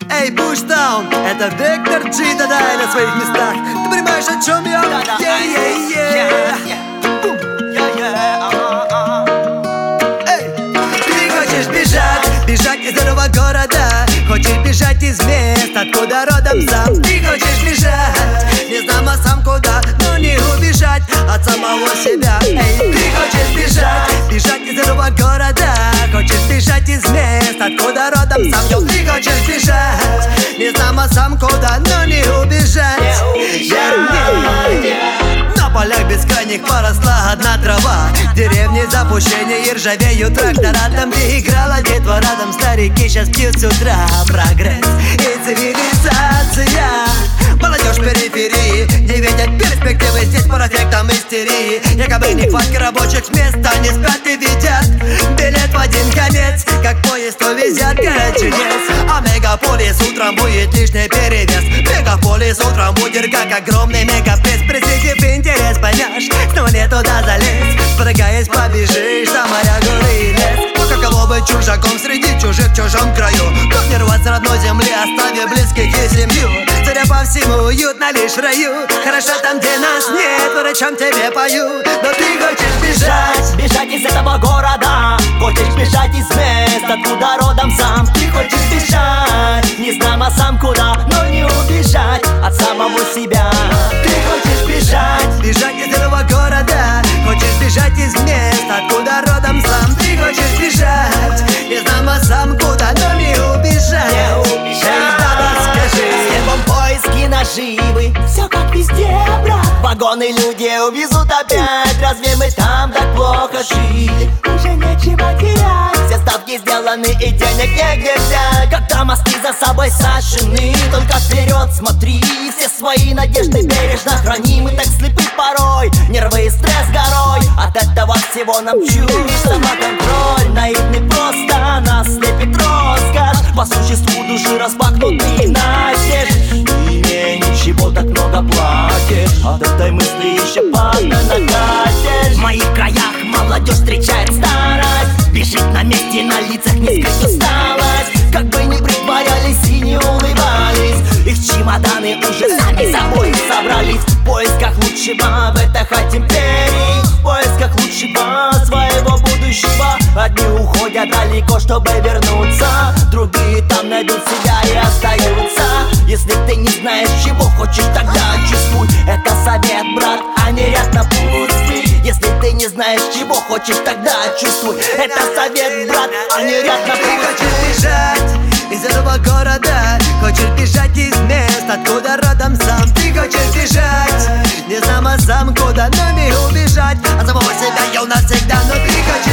Эй, Буштаун, это Вектор G, да-да, на своих местах. Ты понимаешь, о чем я? Эй, ты хочешь бежать из этого города, хочешь бежать из мест, откуда родом сам. Ты хочешь бежать, не знамо сам куда, но не убежать от самого себя. Эй, ты хочешь бежать из этого города, хочешь бежать из мест, откуда родом сам. Йо, ты хочешь бежать, не знамо сам куда, но не убежать. На полях бескрайних поросла одна трава, деревни запущения и ржавеют трактора. Там, где играла детвора, там старики сейчас пьют с утра. Прогресс и цивилизация, молодежь периферии не видят перспективы, здесь по эффектам истерии. Якобы нехватка рабочих мест, они спят и видят билет в один конец, как поезд увезет город чудес. А мегаполис утром будет лишний перевес. Мегаполис утром будет как огромный мегапресс. Присытив интерес, поймешь, снова не туда залезь. Прыгаясь, побежишь до моря, горы и лес. Ну каково быть чужаком среди чужих в чужом краю? Как не рвать с родной земли, оставив близких и семью? Царя по всему уютно лишь в раю. Хорошо там, где нас нет, по ночам тебе пою. Но ты хочешь бежать из этого города, хочешь бежать из мест, откуда родом сам. Ты хочешь бежать, не знамо сам куда, но не убежать от самого себя. Ты хочешь бежать из этого города, хочешь бежать из мест, откуда родом сам. Ты хочешь бежать, не знамо сам куда, но не убежать. Скажи, с небом поиски наживы, все как везде, брат. Вагоны люди увезут опять, разве мы там так плохо жили? Уже нечего терять, все ставки сделаны и денег негде взять. Когда мосты за собой сожжены, только вперед смотри, все свои надежды бережно храни. Мы так слепы порой, нервы и стресс горой, от этого всего нам чуть самоконтроль. Наивный просто нас слепит роскошь, по существу души распахнутые настежь. И ничего так много платишь, от этой мысли еще падно накатишь. В моих краях молодежь встречает старость, бежит на месте, на лицах не скрыть усталость. Как бы ни притворялись и не улыбались, их чемоданы уже сами собой собрались. В поисках лучшего в этой хате империи, в поисках лучшего своего будущего. Одни уходят далеко, чтобы вернуться, другие там найдут себя и остаются. Если ты не знаешь, чего хочешь, тогда чувствуй. Это совет, брат, а не ряд напутствий. Если ты не знаешь, чего хочешь, тогда чувствуй. Это совет, брат, а не ряд напутствий. Ты хочешь бежать из этого города, хочешь бежать из мест, откуда родом сам. Ты хочешь бежать, не знамо сам куда, но не убежать от самого себя, я навсегда. Но ты хочешь